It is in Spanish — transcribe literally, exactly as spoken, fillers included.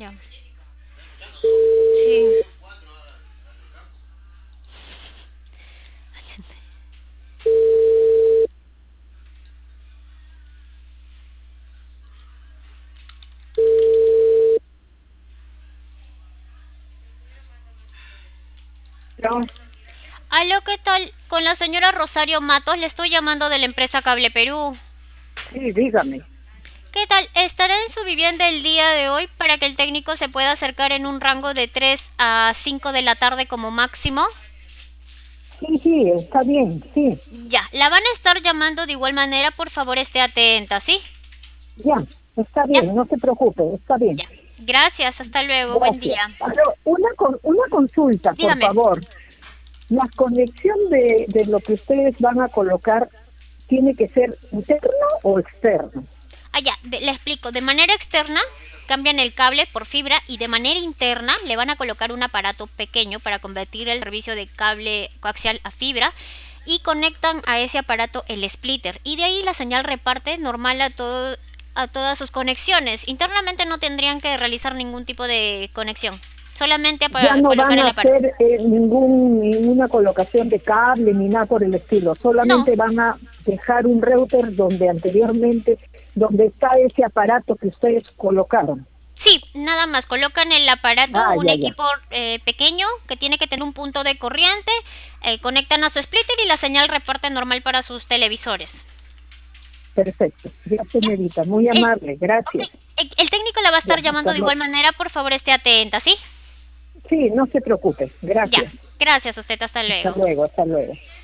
Ya. Sí. No, Aló, ¿qué tal? Con la señora Rosario Matos, le estoy llamando de la empresa Cable Perú. sí, dígame. ¿Qué tal? Estará en su vivienda el día de hoy para que el técnico se pueda acercar en un rango de tres a cinco de la tarde como máximo. Sí, sí, está bien, sí, Ya, la van a estar llamando de igual manera, por favor esté atenta, ¿sí? ya, está Ya, bien, no se preocupe, está bien. ya. Gracias, hasta luego, buen Gracias. día. Pero una, con- una consulta, por Dígame. favor. La conexión de, de lo que ustedes van a colocar tiene que ser interno o externo. Ah, ya, de- le explico. De manera externa, cambian el cable por fibra y de manera interna le van a colocar un aparato pequeño para convertir el servicio de cable coaxial a fibra y conectan a ese aparato el splitter. Y de ahí la señal reparte normal a todo, a todas sus conexiones. Internamente no tendrían que realizar ningún tipo de conexión. Solamente Ya para no colocar van el a aparato. hacer eh, ningún, ninguna colocación de cable ni nada por el estilo, No, solamente van a dejar un router donde anteriormente, donde está ese aparato que ustedes colocaron. sí, nada más colocan el aparato, Ah, un ya, ya. equipo eh, pequeño que tiene que tener un punto de corriente, eh, conectan a su splitter y la señal reparte normal para sus televisores. Perfecto. Ya, ¿Ya? señorita, muy El, amable. ok, Gracias. el, el técnico la va a Ya, estar llamando hasta de igual luego. manera, por favor esté atenta, ¿sí? Sí, no se preocupe. Ya, Gracias. gracias a usted, hasta Hasta luego. luego, hasta luego.